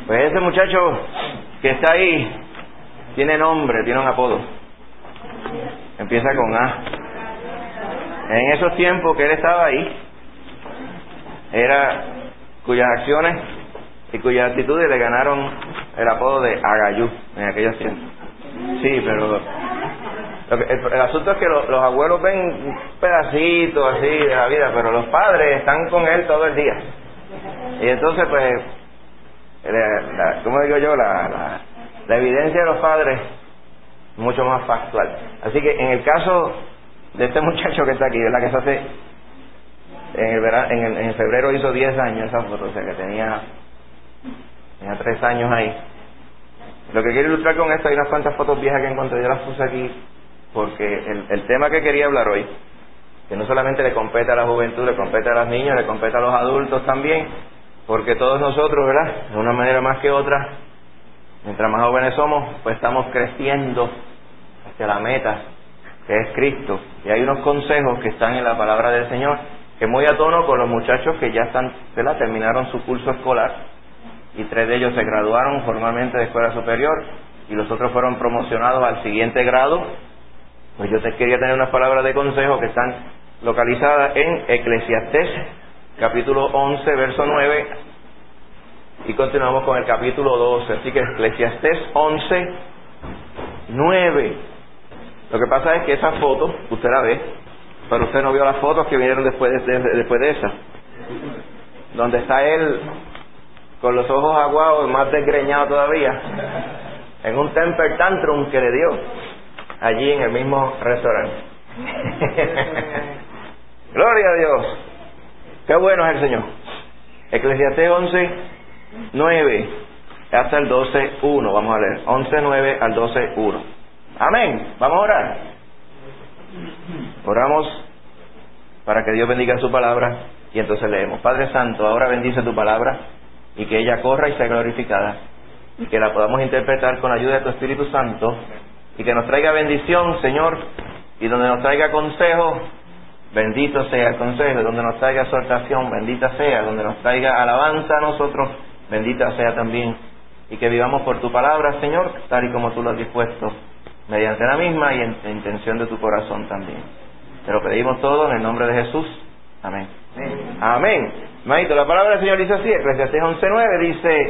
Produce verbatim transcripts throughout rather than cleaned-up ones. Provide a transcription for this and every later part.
Pues ese muchacho que está ahí tiene nombre, tiene un apodo. Empieza con A. En esos tiempos que él estaba ahí, era cuyas acciones y cuyas actitudes le ganaron el apodo de Agayú en aquellos tiempos. Sí, pero lo que, el, el asunto es que lo, los abuelos ven un pedacito así de la vida, pero los padres están con él todo el día. Y entonces, pues, la, la, ¿cómo digo yo? La, la, la evidencia de los padres es mucho más factual. Así que en el caso de este muchacho que está aquí, ¿verdad? Que se hace en el, verano, en el en febrero hizo diez años esa foto, o sea que tenía tenía tres años ahí. Lo que quiero ilustrar con esto, hay unas cuantas fotos viejas que encontré, yo las puse aquí porque el, el tema que quería hablar hoy, que no solamente le compete a la juventud, le compete a los niños, le compete a los adultos también, porque todos nosotros, ¿verdad?, de una manera más que otra, mientras más jóvenes somos, pues estamos creciendo hacia la meta, que es Cristo. Y hay unos consejos que están en la palabra del Señor, que muy a tono con los muchachos que ya están, ¿verdad?, terminaron su curso escolar, y tres de ellos se graduaron formalmente de escuela superior, y los otros fueron promocionados al siguiente grado. Pues yo te quería tener unas palabras de consejo que están localizadas en Eclesiastés, capítulo once, verso nueve, y continuamos con el capítulo doce. Así que Eclesiastés once, nueve. Lo que pasa es que esa foto, usted la ve, pero usted no vio las fotos que vinieron después de, de, después de esa, donde está él con los ojos aguados, más desgreñado todavía, en un temper tantrum que le dio allí en el mismo restaurante. Gloria a Dios. Qué bueno es el Señor. Eclesiastés once, nueve hasta el doce, uno. Vamos a leer once, nueve al doce, uno. Amén. Vamos a orar. Oramos para que Dios bendiga su palabra y entonces leemos. Padre Santo, ahora bendice tu palabra y que ella corra y sea glorificada, y que la podamos interpretar con la ayuda de tu Espíritu Santo, y que nos traiga bendición, Señor, y donde nos traiga consejo, bendito sea el consejo, y donde nos traiga exhortación, bendita sea, donde nos traiga alabanza a nosotros, bendita sea también, y que vivamos por tu palabra, Señor, tal y como tú lo has dispuesto, mediante la misma y en, en intención de tu corazón también. Te lo pedimos todo en el nombre de Jesús. Amén. Amén. Amén. Maito, la palabra del Señor dice así, Eclesiastés once nueve dice: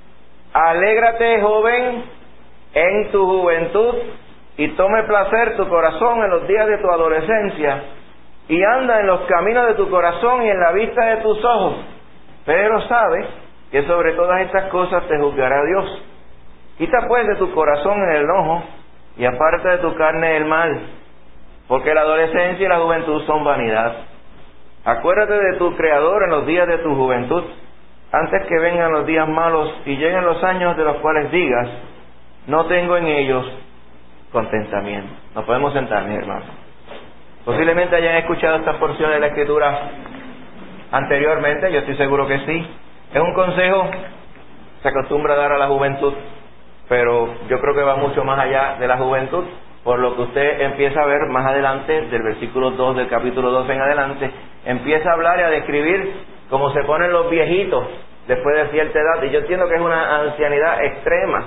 alégrate, joven, en tu juventud, y tome placer tu corazón en los días de tu adolescencia, y anda en los caminos de tu corazón y en la vista de tus ojos, pero sabe que sobre todas estas cosas te juzgará Dios. Quita pues de tu corazón el enojo, y aparta de tu carne el mal, porque la adolescencia y la juventud son vanidad. Acuérdate de tu Creador en los días de tu juventud, antes que vengan los días malos y lleguen los años de los cuales digas: no tengo en ellos contentamiento. Nos podemos sentar, mis hermanos. Posiblemente hayan escuchado estas porciones de la Escritura anteriormente, yo estoy seguro que sí. Es un consejo que se acostumbra a dar a la juventud, pero yo creo que va mucho más allá de la juventud, por lo que usted empieza a ver más adelante, del versículo dos del capítulo doce en adelante, empieza a hablar y a describir cómo se ponen los viejitos después de cierta edad, y yo entiendo que es una ancianidad extrema,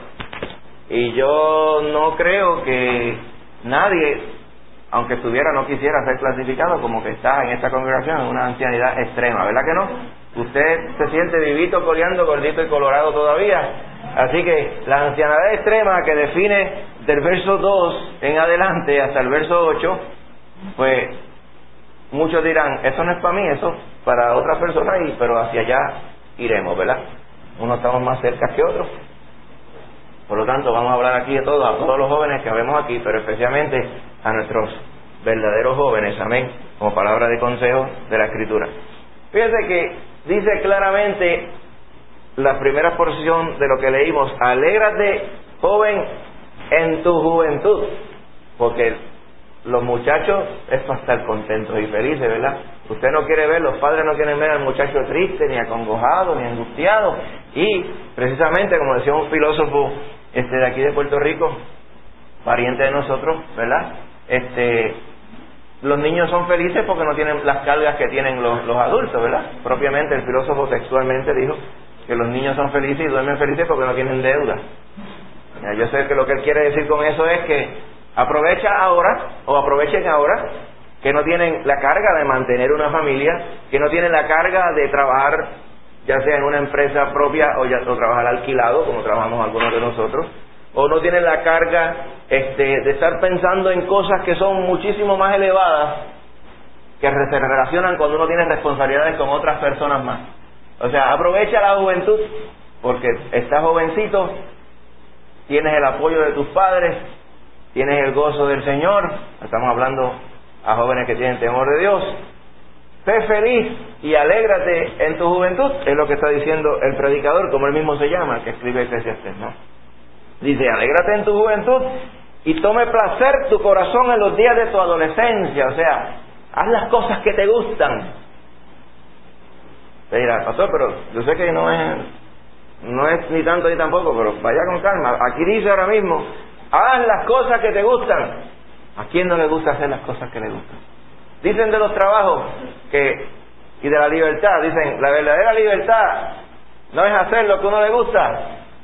y yo no creo que nadie, aunque estuviera, no quisiera ser clasificado como que está en esta congregación en una ancianidad extrema, ¿verdad que no? Usted se siente vivito, coleando, gordito y colorado todavía. Así que la ancianidad extrema que define del verso dos en adelante hasta el verso ocho, pues muchos dirán: eso no es para mí, eso para otras personas, y pero hacia allá iremos, ¿verdad? Unos estamos más cerca que otros. Por lo tanto, vamos a hablar aquí de todos, a todos los jóvenes que vemos aquí, pero especialmente a nuestros verdaderos jóvenes, amén, como palabra de consejo de la Escritura. Fíjense que dice claramente la primera porción de lo que leímos: alégrate, joven, en tu juventud, porque los muchachos es para estar contentos y felices, ¿verdad? Usted no quiere ver, los padres no quieren ver al muchacho triste, ni acongojado, ni angustiado, y precisamente, como decía un filósofo este de aquí de Puerto Rico, pariente de nosotros, ¿verdad? Este, los niños son felices porque no tienen las cargas que tienen los, los adultos, ¿verdad? Propiamente el filósofo textualmente dijo que los niños son felices y duermen felices porque no tienen deuda. Yo sé que lo que él quiere decir con eso es que aprovecha ahora, o aprovechen ahora, que no tienen la carga de mantener una familia, que no tienen la carga de trabajar, ya sea en una empresa propia o, ya, o trabajar alquilado, como trabajamos algunos de nosotros, o no tienen la carga este, de estar pensando en cosas que son muchísimo más elevadas, que se relacionan cuando uno tiene responsabilidades con otras personas más. O sea, aprovecha la juventud, porque estás jovencito, tienes el apoyo de tus padres, tienes el gozo del Señor. Estamos hablando a jóvenes que tienen temor de Dios. Sé feliz y alégrate en tu juventud, es lo que está diciendo el predicador, como él mismo se llama, que escribe Eclesiastés, ¿no? Dice, alégrate en tu juventud y tome placer tu corazón en los días de tu adolescencia. O sea, haz las cosas que te gustan. Te dirá, pastor, pero yo sé que no es no es ni tanto ni tampoco, pero vaya con calma. Aquí dice ahora mismo, haz las cosas que te gustan. ¿A quién no le gusta hacer las cosas que le gustan? Dicen de los trabajos que y de la libertad, dicen, la verdadera libertad no es hacer lo que a uno le gusta.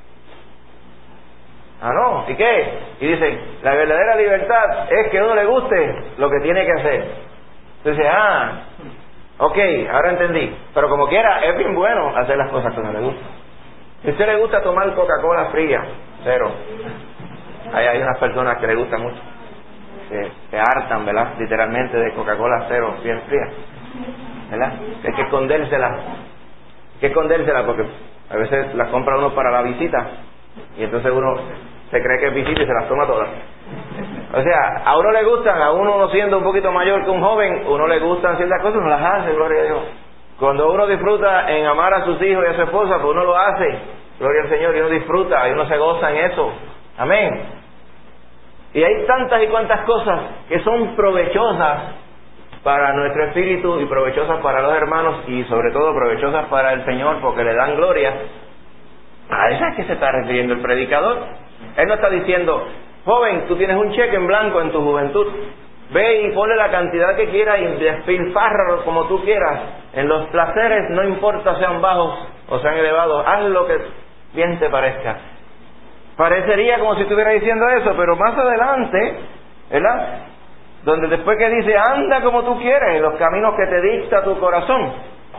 Ah, no, ¿y qué? Y dicen, la verdadera libertad es que a uno le guste lo que tiene que hacer. Entonces, ah, ok, ahora entendí. Pero como quiera, es bien bueno hacer las cosas que a uno le gusta. Si a usted le gusta tomar Coca-Cola fría, cero. Ahí hay unas personas que le gusta mucho. Se, se hartan, ¿verdad? Literalmente de Coca-Cola cero, bien fría, ¿verdad? Hay que escondérsela. Hay que escondérsela porque a veces las compra uno para la visita y entonces uno se cree que es visita y se las toma todas. O sea, a uno le gustan, a uno no siendo un poquito mayor que un joven, uno le gustan ciertas cosas, uno las hace, gloria a Dios. Cuando uno disfruta en amar a sus hijos y a su esposa, pues uno lo hace, gloria al Señor, y uno disfruta, y uno se goza en eso. Amén. Y hay tantas y cuantas cosas que son provechosas para nuestro espíritu y provechosas para los hermanos y sobre todo provechosas para el Señor porque le dan gloria. A esa es que se está refiriendo el predicador. Él no está diciendo, joven, tú tienes un cheque en blanco en tu juventud, ve y ponle la cantidad que quieras y despilfárralo como tú quieras. En los placeres no importa sean bajos o sean elevados, haz lo que bien te parezca. Parecería como si estuviera diciendo eso, pero más adelante, ¿verdad? Donde después que dice, anda como tú quieres, en los caminos que te dicta tu corazón,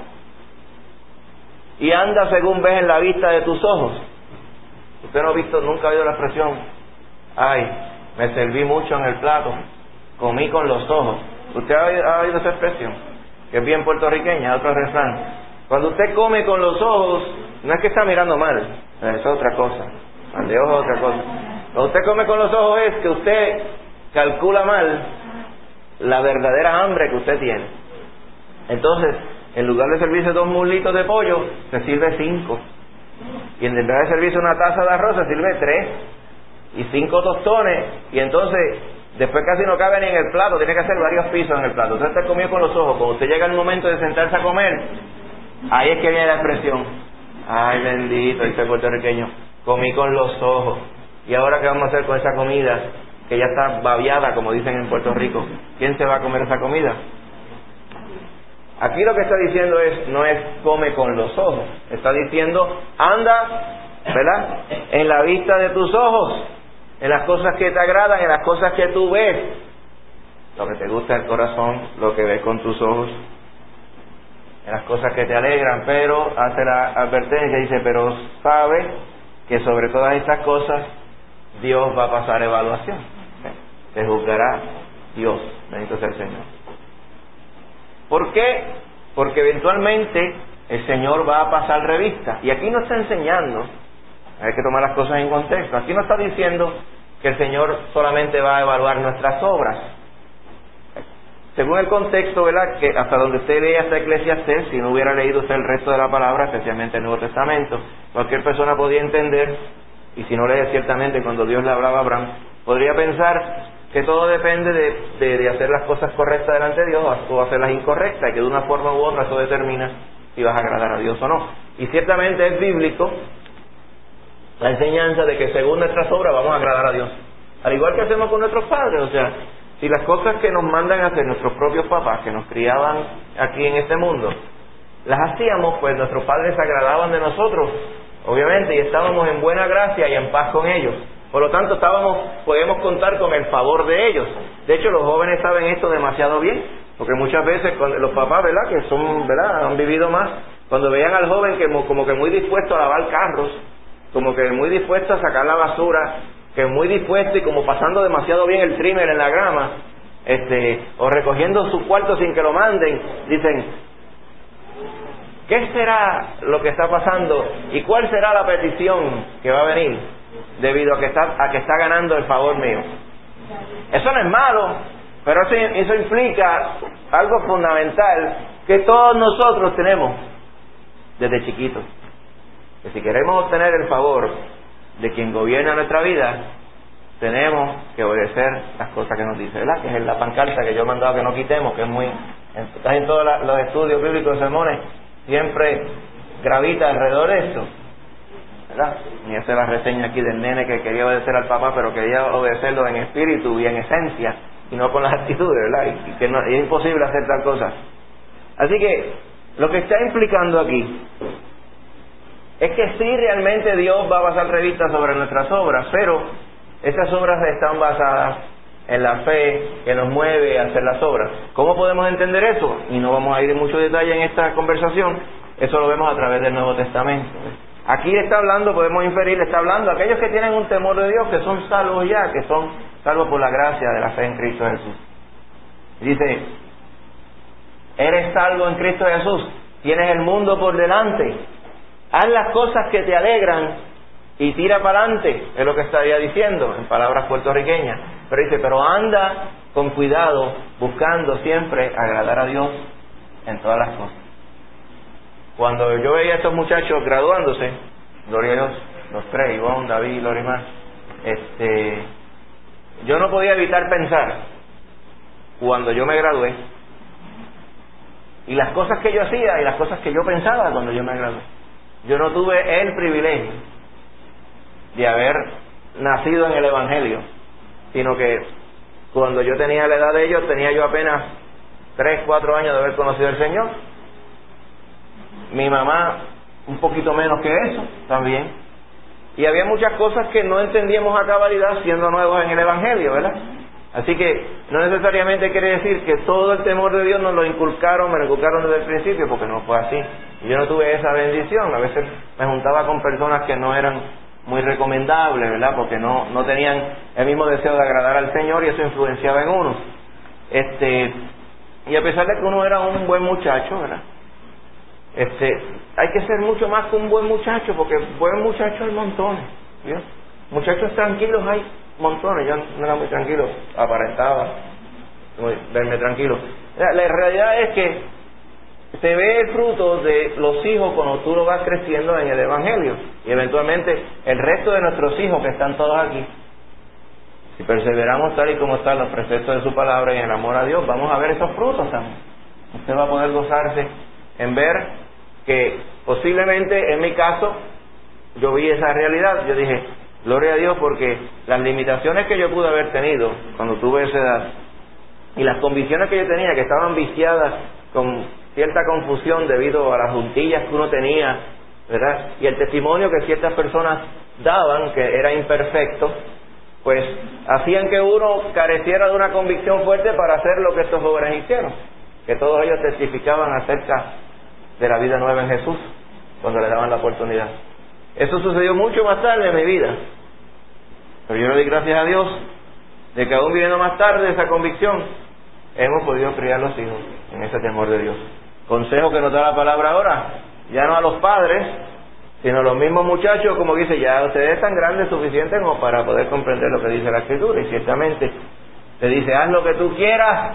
y anda según ves en la vista de tus ojos. Usted no ha visto, nunca ha oído la expresión, ay, me serví mucho en el plato, comí con los ojos. ¿Usted ha oído, ha oído esa expresión? Que es bien puertorriqueña, otro refrán. Cuando usted come con los ojos, no es que está mirando mal, es otra cosa. Al de ojo otra cosa. Cuando usted come con los ojos es que usted calcula mal la verdadera hambre que usted tiene. Entonces, en lugar de servirse dos muslitos de pollo, se sirve cinco. Y en lugar de servirse una taza de arroz, se sirve tres. Y cinco tostones. Y entonces, después casi no cabe ni en el plato, tiene que hacer varios pisos en el plato. Usted está comiendo con los ojos. Cuando usted llega el momento de sentarse a comer, ahí es que viene la expresión. Ay, bendito, dice el puertorriqueño. Comí con los ojos. ¿Y ahora qué vamos a hacer con esa comida? Que ya está babiada, como dicen en Puerto Rico. ¿Quién se va a comer esa comida? Aquí lo que está diciendo es, no es come con los ojos. Está diciendo, anda, ¿verdad? En la vista de tus ojos. En las cosas que te agradan, en las cosas que tú ves. Lo que te gusta el corazón, lo que ves con tus ojos. En las cosas que te alegran. Pero hace la advertencia, dice, pero sabe que sobre todas estas cosas Dios va a pasar evaluación. Te juzgará Dios. Bendito sea el Señor. ¿Por qué? Porque eventualmente el Señor va a pasar revista. Y aquí no está enseñando, hay que tomar las cosas en contexto. Aquí no está diciendo que el Señor solamente va a evaluar nuestras obras. Según el contexto, ¿verdad? Que hasta donde usted lee hasta Eclesiastés, si no hubiera leído usted el resto de la palabra, especialmente el Nuevo Testamento, cualquier persona podía entender, y si no lee ciertamente cuando Dios le hablaba a Abraham, podría pensar que todo depende de, de, de hacer las cosas correctas delante de Dios o hacerlas incorrectas, y que de una forma u otra eso determina si vas a agradar a Dios o no. Y ciertamente es bíblico la enseñanza de que según nuestras obras vamos a agradar a Dios, al igual que hacemos con nuestros padres. O sea, si las cosas que nos mandan a hacer nuestros propios papás, que nos criaban aquí en este mundo, las hacíamos, pues nuestros padres se agradaban de nosotros, obviamente, y estábamos en buena gracia y en paz con ellos. Por lo tanto, estábamos, podemos contar con el favor de ellos. De hecho, los jóvenes saben esto demasiado bien, porque muchas veces cuando los papás, ¿verdad?, que son, ¿verdad?, han vivido más, cuando veían al joven que como que muy dispuesto a lavar carros, como que muy dispuesto a sacar la basura, que muy dispuesto y como pasando demasiado bien el trimmer en la grama, este, o recogiendo su cuarto sin que lo manden, dicen, ¿qué será lo que está pasando y cuál será la petición que va a venir debido a que está, a que está ganando el favor mío? Eso no es malo, pero eso, eso implica algo fundamental que todos nosotros tenemos desde chiquitos, que si queremos obtener el favor de quien gobierna nuestra vida, tenemos que obedecer las cosas que nos dice, ¿verdad? Que es la pancarta que yo he mandado que no quitemos, que es muy, está en todos los estudios bíblicos de sermones, siempre gravita alrededor de eso, ¿verdad? Y esa es la reseña aquí del nene que quería obedecer al papá, pero quería obedecerlo en espíritu y en esencia, y no con las actitudes, ¿verdad? Y, y que no, y es imposible hacer tal cosa. Así que lo que está implicando aquí es que sí, realmente Dios va a pasar revista sobre nuestras obras, pero esas obras están basadas en la fe que nos mueve a hacer las obras. ¿Cómo podemos entender eso? Y no vamos a ir en mucho detalle en esta conversación, eso lo vemos a través del Nuevo Testamento. Aquí le está hablando, podemos inferir, le está hablando a aquellos que tienen un temor de Dios, que son salvos ya, que son salvos por la gracia de la fe en Cristo Jesús. Dice, eres salvo en Cristo Jesús, tienes el mundo por delante, haz las cosas que te alegran y tira para adelante, es lo que estaría diciendo en palabras puertorriqueñas. Pero dice, pero anda con cuidado, buscando siempre agradar a Dios en todas las cosas. Cuando yo veía a estos muchachos graduándose, gloria a Dios, los tres, Ivonne, David, Lorimar, este, yo no podía evitar pensar, cuando yo me gradué, y las cosas que yo hacía y las cosas que yo pensaba cuando yo me gradué. Yo no tuve el privilegio de haber nacido en el Evangelio, sino que cuando yo tenía la edad de ellos, tenía yo apenas tres, cuatro años de haber conocido al Señor. Mi mamá un poquito menos que eso también, y había muchas cosas que no entendíamos a cabalidad siendo nuevos en el Evangelio, ¿verdad? Así que no necesariamente quiere decir que todo el temor de Dios nos lo inculcaron, me lo inculcaron desde el principio, porque no fue así. Y yo no tuve esa bendición. A veces me juntaba con personas que no eran muy recomendables, ¿verdad? Porque no, no tenían el mismo deseo de agradar al Señor, y eso influenciaba en uno. Este, y a pesar de que uno era un buen muchacho, ¿verdad? Este, hay que ser mucho más que un buen muchacho, porque buen muchacho hay montones, ¿sí? Muchachos tranquilos hay montones. Yo no era muy tranquilo, aparentaba muy, verme tranquilo. La, la realidad es que se ve el fruto de los hijos cuando tú lo vas creciendo en el Evangelio, y eventualmente el resto de nuestros hijos que están todos aquí, si perseveramos tal y como están los preceptos de su palabra y en el amor a Dios, vamos a ver esos frutos también. Usted va a poder gozarse en ver que posiblemente en mi caso yo vi esa realidad. Yo dije, gloria a Dios, porque las limitaciones que yo pude haber tenido cuando tuve esa edad y las convicciones que yo tenía, que estaban viciadas con cierta confusión debido a las juntillas que uno tenía, ¿verdad? Y el testimonio que ciertas personas daban, que era imperfecto, pues hacían que uno careciera de una convicción fuerte para hacer lo que estos jóvenes hicieron, que todos ellos testificaban acerca de la vida nueva en Jesús cuando le daban la oportunidad. Eso sucedió mucho más tarde en mi vida, pero yo le doy gracias a Dios de que aún viviendo más tarde esa convicción, hemos podido criar los hijos en ese temor de Dios. Consejo que nos da la palabra ahora, ya no a los padres, sino a los mismos muchachos, como dice, ya ustedes están grandes suficientes como para poder comprender lo que dice la Escritura, y ciertamente te dice, haz lo que tú quieras,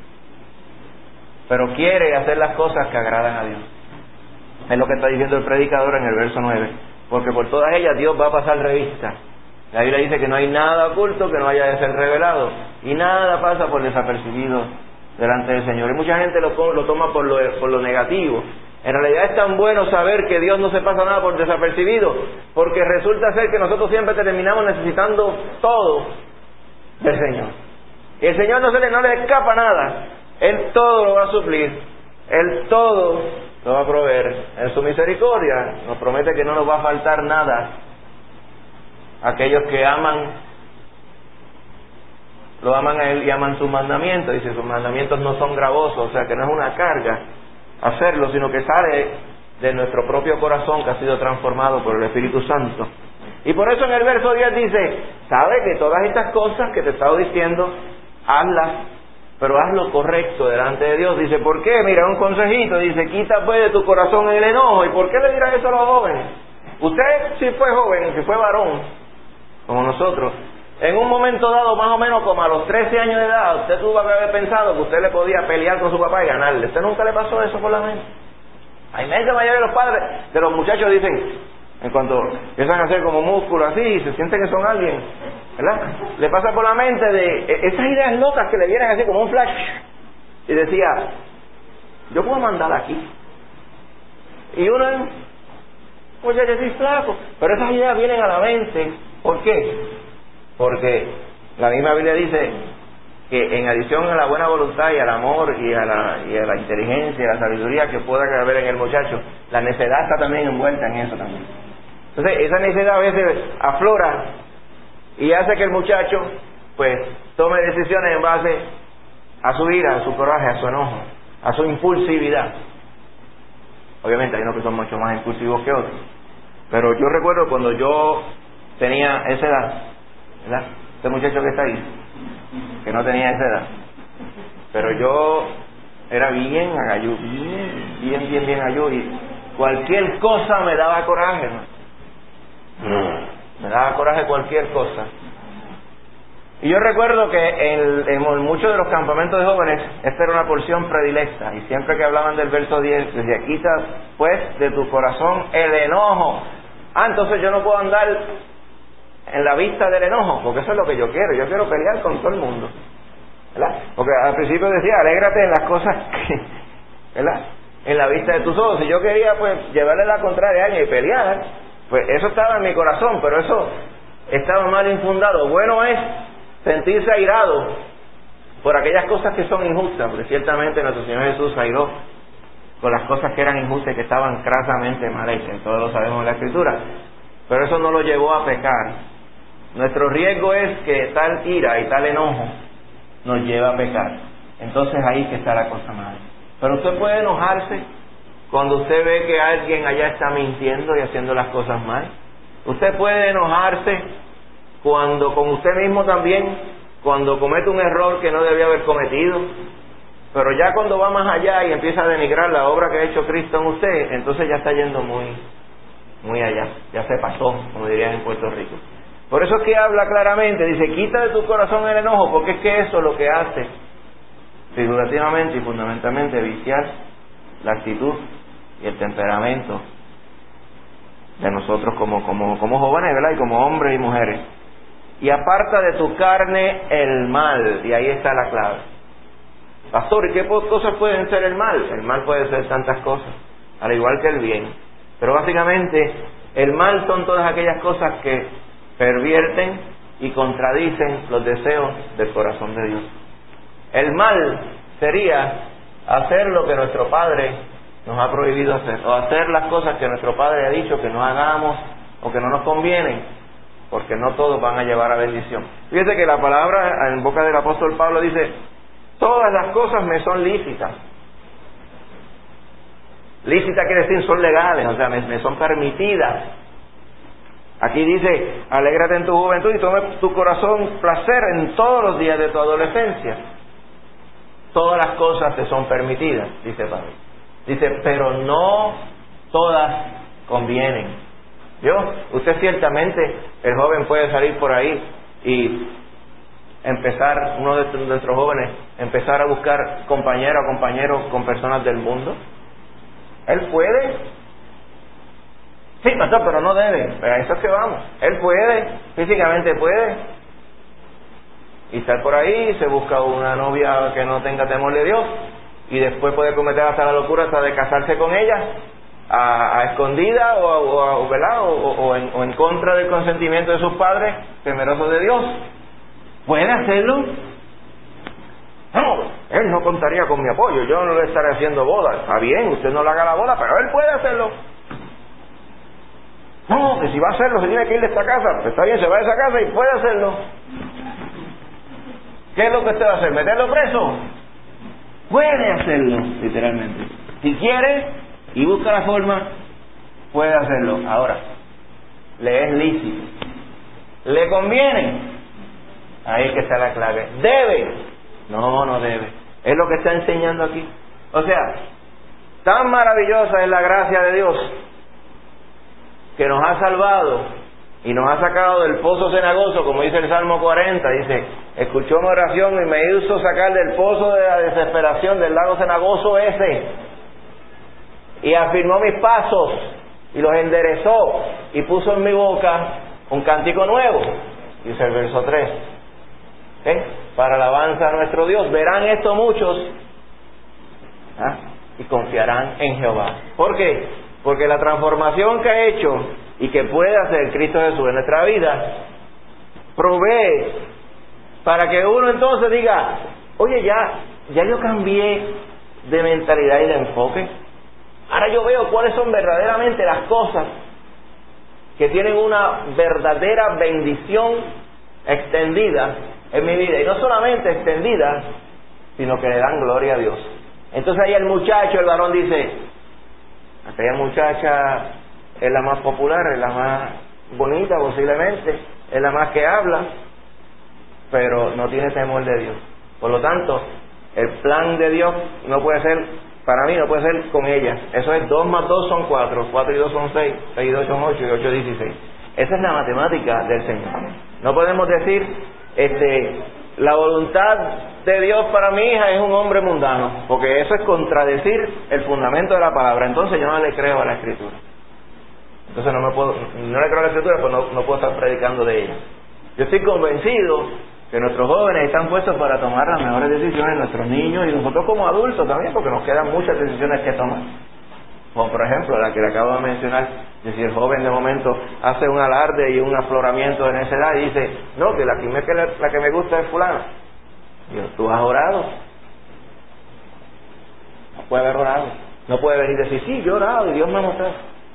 pero quiere hacer las cosas que agradan a Dios. Es lo que está diciendo el predicador en el verso nueve, porque por todas ellas Dios va a pasar revista. La Biblia dice que no hay nada oculto que no haya de ser revelado, y nada pasa por desapercibido delante del Señor. Y mucha gente lo, lo toma por lo, por lo negativo. En realidad es tan bueno saber que Dios no se pasa nada por desapercibido, porque resulta ser que nosotros siempre terminamos necesitando todo del Señor. Y el Señor no se le, no le escapa nada. Él todo lo va a suplir, Él todo lo va a proveer. En su misericordia nos promete que no nos va a faltar nada. Aquellos que aman, lo aman a Él y aman sus mandamientos. Dice, sus mandamientos no son gravosos, o sea que no es una carga hacerlo, sino que sale de nuestro propio corazón que ha sido transformado por el Espíritu Santo. Y por eso en el verso diez dice, sabe que todas estas cosas que te he estado diciendo, hazlas, pero haz lo correcto delante de Dios. Dice, ¿por qué? Mira, un consejito, dice, quita pues de tu corazón el enojo. ¿Y por qué le dirán eso a los jóvenes? Usted, si fue joven, si fue varón, como nosotros, en un momento dado, más o menos como a los trece años de edad, usted tuvo que haber pensado que usted le podía pelear con su papá y ganarle. ¿Usted nunca le pasó eso por la mente? La inmensa mayoría de los padres, de los muchachos dicen, en cuanto empiezan a hacer como músculo así y se sienten que son alguien, ¿verdad? Le pasa por la mente de esas ideas locas que le vienen así como un flash. Y decía, yo puedo mandar aquí. Y uno es, pues ya soy flaco. Pero esas ideas vienen a la mente. ¿Por qué? Porque la misma Biblia dice que en adición a la buena voluntad y al amor y a la, y a la inteligencia y a la sabiduría que pueda haber en el muchacho, la necedad está también envuelta en eso también. Entonces esa necedad a veces aflora y hace que el muchacho pues tome decisiones en base a su ira, a su coraje, a su enojo, a su impulsividad. Obviamente hay unos que son mucho más impulsivos que otros, pero yo recuerdo cuando yo tenía esa edad, ¿verdad? Este muchacho que está ahí, que no tenía esa edad, pero yo era bien agayú, bien, bien, bien, bien agayú, y cualquier cosa me daba coraje, ¿no? Me daba coraje cualquier cosa. Y yo recuerdo que en, en muchos de los campamentos de jóvenes esta era una porción predilecta, y siempre que hablaban del verso diez decía, quita pues de tu corazón el enojo. Ah, entonces yo no puedo andar en la vista del enojo, porque eso es lo que yo quiero. Yo quiero pelear con todo el mundo, ¿verdad? Porque al principio decía, alégrate en las cosas que, ¿verdad?, en la vista de tus ojos. Si yo quería pues llevarle la contraria a alguien y pelear, pues eso estaba en mi corazón, pero eso estaba mal infundado. Bueno es sentirse airado por aquellas cosas que son injustas, porque ciertamente nuestro Señor Jesús airó con las cosas que eran injustas y que estaban crasamente mal hechas, todos lo sabemos en la Escritura, pero eso no lo llevó a pecar. Nuestro riesgo es que tal ira y tal enojo nos lleve a pecar. Entonces ahí que está la cosa mal. Pero usted puede enojarse cuando usted ve que alguien allá está mintiendo y haciendo las cosas mal. Usted puede enojarse cuando con usted mismo también, cuando comete un error que no debía haber cometido. Pero ya cuando va más allá y empieza a denigrar la obra que ha hecho Cristo en usted, entonces ya está yendo muy, muy allá. Ya se pasó, como dirían en Puerto Rico. Por eso es que habla claramente, dice, quita de tu corazón el enojo, porque es que eso es lo que hace, figurativamente y fundamentalmente, viciar la actitud y el temperamento de nosotros como, como, como jóvenes, ¿verdad?, y como hombres y mujeres. Y aparta de tu carne el mal, y ahí está la clave. Pastor, ¿y qué cosas pueden ser el mal? El mal puede ser tantas cosas, al igual que el bien. Pero básicamente, el mal son todas aquellas cosas que pervierten y contradicen los deseos del corazón de Dios. El mal sería hacer lo que nuestro Padre nos ha prohibido hacer, o hacer las cosas que nuestro Padre ha dicho que no hagamos o que no nos convienen, porque no todos van a llevar a bendición. Fíjese que la palabra en boca del apóstol Pablo dice, todas las cosas me son lícitas. Lícita quiere decir son legales, o sea, me, me son permitidas. Aquí dice, alégrate en tu juventud y tome tu corazón placer en todos los días de tu adolescencia. Todas las cosas te son permitidas, dice Pablo. Dice, pero no todas convienen. ¿Vio? Usted ciertamente, el joven puede salir por ahí y empezar, uno de nuestros jóvenes, empezar a buscar compañero o compañeros con personas del mundo. Él puede. Sí, pastor, pero no debe. Pero a eso es que vamos. Él puede, físicamente puede. Y estar por ahí, se busca una novia que no tenga temor de Dios, y después puede cometer hasta la locura hasta de casarse con ella a, a escondida o, o, o, ¿verdad? O, o, o, en, o en contra del consentimiento de sus padres temerosos de Dios. ¿Puede hacerlo? No. él no contaría con mi apoyo, yo no le estaré haciendo boda. Está bien, usted no le haga la boda, pero él puede hacerlo. No, que si va a hacerlo se tiene que ir de esta casa. Pues está bien, se va de esa casa y puede hacerlo. ¿Qué es lo que usted va a hacer? ¿Meterlo preso? Puede hacerlo, literalmente. Si quiere y busca la forma, puede hacerlo. Ahora, le es lícito. ¿Le conviene? Ahí que está la clave. ¿Debe? No, no debe. Es lo que está enseñando aquí. O sea, tan maravillosa es la gracia de Dios que nos ha salvado y nos ha sacado del pozo cenagoso, como dice el Salmo cuarenta, dice, escuchó mi oración y me hizo sacar del pozo de la desesperación, del lago cenagoso ese, y afirmó mis pasos y los enderezó y puso en mi boca un cántico nuevo, dice el verso tres, ¿eh? Para alabanza a nuestro Dios. Verán esto muchos, ¿ah? Y confiarán en Jehová. ¿Por qué? Porque la transformación que ha hecho y que puede hacer Cristo Jesús en nuestra vida provee para que uno entonces diga, oye, ya, ya yo cambié de mentalidad y de enfoque. Ahora yo veo cuáles son verdaderamente las cosas que tienen una verdadera bendición extendida en mi vida. Y no solamente extendida, sino que le dan gloria a Dios. Entonces ahí el muchacho, el varón dice, aquella muchacha es la más popular, es la más bonita posiblemente, es la más que habla, pero no tiene temor de Dios. Por lo tanto, el plan de Dios no puede ser, para mí no puede ser con ella. Eso es dos más dos son cuatro, cuatro y dos son seis, seis y dos son ocho y ocho dieciséis. Esa es la matemática del Señor. No podemos decir, este, la voluntad de Dios para mi hija es un hombre mundano, porque eso es contradecir el fundamento de la palabra. Entonces yo no le creo a la Escritura. Entonces no me puedo, no le creo a la Escritura, pues no, no puedo estar predicando de ella. Yo estoy convencido que nuestros jóvenes están puestos para tomar las mejores decisiones, nuestros niños y nosotros como adultos también, porque nos quedan muchas decisiones que tomar. Como por ejemplo la que le acabo de mencionar, de si el joven de momento hace un alarde y un afloramiento de necedad y dice, no, que la que me, la que me gusta es fulana. Y yo, ¿tú has orado? No puede haber orado. No puede venir y decir, sí, yo he orado y Dios me ha mostrado.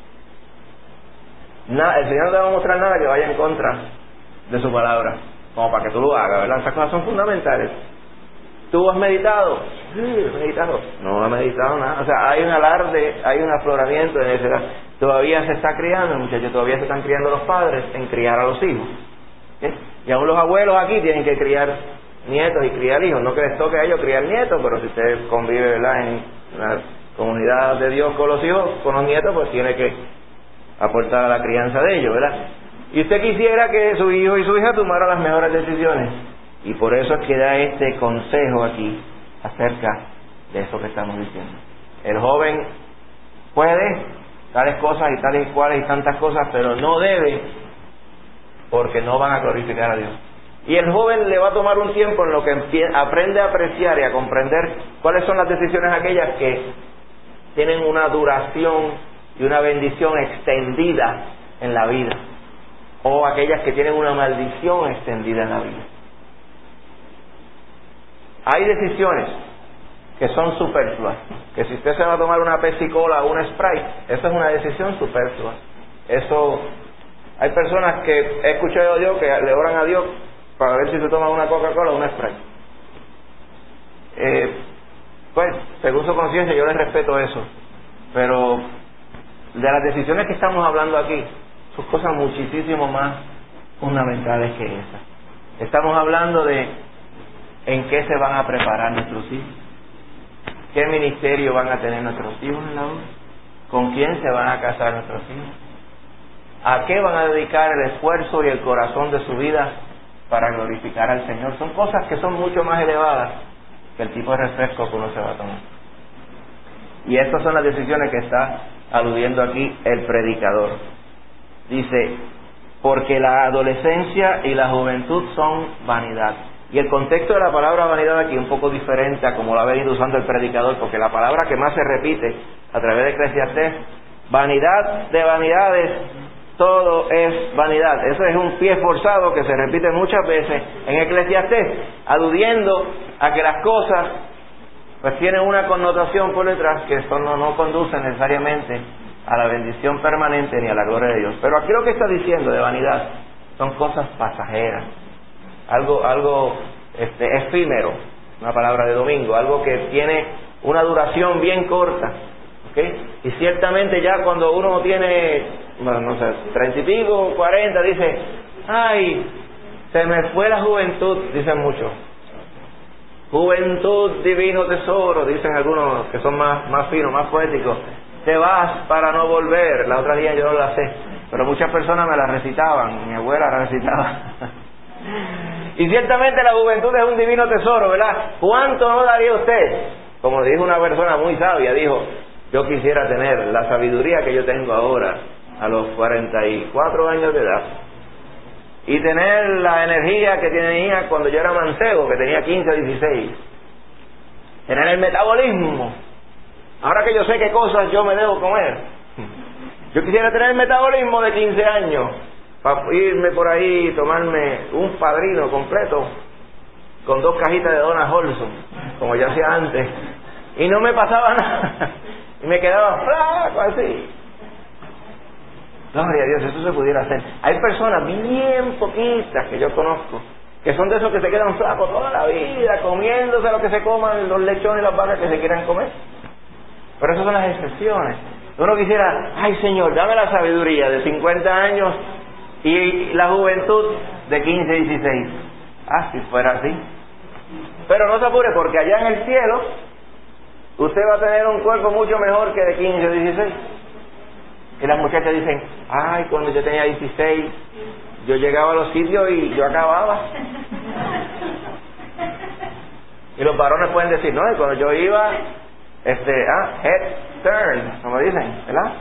Nada, el Señor no te va a mostrar nada que vaya en contra de su palabra, como para que tú lo hagas, ¿verdad? Esas cosas son fundamentales. ¿Tú has meditado? Sí, he meditado. No he meditado nada. O sea, hay un alarde, hay un afloramiento de necedad. Todavía se está criando, muchachos, todavía se están criando los padres en criar a los hijos. ¿Sí? Y aún los abuelos aquí tienen que criar nietos y criar hijos. No que les toque a ellos criar nietos, pero si usted convive, ¿verdad?, en la comunidad de Dios con los hijos, con los nietos, pues tiene que aportar a la crianza de ellos, ¿verdad? Y usted quisiera que su hijo y su hija tomaran las mejores decisiones. Y por eso es que da este consejo aquí acerca de eso que estamos diciendo. El joven puede tales cosas y tales cuales y tantas cosas, pero no debe, porque no van a glorificar a Dios. Y el joven le va a tomar un tiempo en lo que aprende a apreciar y a comprender cuáles son las decisiones aquellas que tienen una duración y una bendición extendida en la vida, o aquellas que tienen una maldición extendida en la vida. Hay decisiones que son superfluas, que si usted se va a tomar una Pepsi-Cola o una Sprite, eso es una decisión superflua. Eso, hay personas que he escuchado yo que le oran a Dios para ver si se toma una Coca-Cola o una Sprite. Eh, pues, según su conciencia, yo les respeto eso, pero de las decisiones que estamos hablando aquí, son cosas muchísimo más fundamentales que esas. Estamos hablando de en qué se van a preparar nuestros hijos, qué ministerio van a tener nuestros hijos en la vida, con quién se van a casar nuestros hijos, a qué van a dedicar el esfuerzo y el corazón de su vida para glorificar al Señor. Son cosas que son mucho más elevadas que el tipo de refresco que uno se va a tomar. Y estas son las decisiones que está aludiendo aquí el predicador. Dice, porque la adolescencia y la juventud son vanidad. Y el contexto de la palabra vanidad aquí es un poco diferente a como lo ha venido usando el predicador, porque la palabra que más se repite a través de Eclesiastés, vanidad de vanidades, todo es vanidad. Eso es un pie forzado que se repite muchas veces en Eclesiastés, aludiendo a que las cosas pues tiene una connotación por detrás que eso no, no conduce necesariamente a la bendición permanente ni a la gloria de Dios. Pero aquí lo que está diciendo de vanidad son cosas pasajeras, algo, algo este, efímero, una palabra de domingo, algo que tiene una duración bien corta, ¿okay? Y ciertamente ya cuando uno tiene, bueno, no sé, treinta y pico, cuarenta, dice, ay, se me fue la juventud, dicen muchos. Juventud, divino tesoro, dicen algunos que son más, más finos, más poéticos. Te vas para no volver. La otra día yo no la sé, pero muchas personas me la recitaban, mi abuela la recitaba. Y ciertamente la juventud es un divino tesoro, ¿verdad? ¿Cuánto no daría usted? Como dijo una persona muy sabia, dijo, yo quisiera tener la sabiduría que yo tengo ahora, a los cuarenta y cuatro años de edad, y tener la energía que tenía cuando yo era mancebo, que tenía quince o dieciséis, tener el metabolismo, ahora que yo sé qué cosas yo me debo comer. Yo quisiera tener el metabolismo de quince años, para irme por ahí y tomarme un padrino completo, con dos cajitas de Dona Holson, como yo hacía antes, y no me pasaba nada, y me quedaba flaco así. Gloria a Dios, eso se pudiera hacer. Hay personas bien poquitas que yo conozco, que son de esos que se quedan flacos toda la vida, comiéndose lo que se coman los lechones y las vacas que se quieran comer. Pero esas son las excepciones. Uno quisiera, ay Señor, dame la sabiduría de cincuenta años y la juventud de quince, dieciséis. Ah, si fuera así. Pero no se apure, porque allá en el cielo usted va a tener un cuerpo mucho mejor que de quince o dieciséis. Y las muchachas dicen, ay, cuando yo tenía dieciséis, yo llegaba a los sitios y yo acababa. Y los varones pueden decir, no, y cuando yo iba, este, ah, head turn, como dicen, ¿verdad?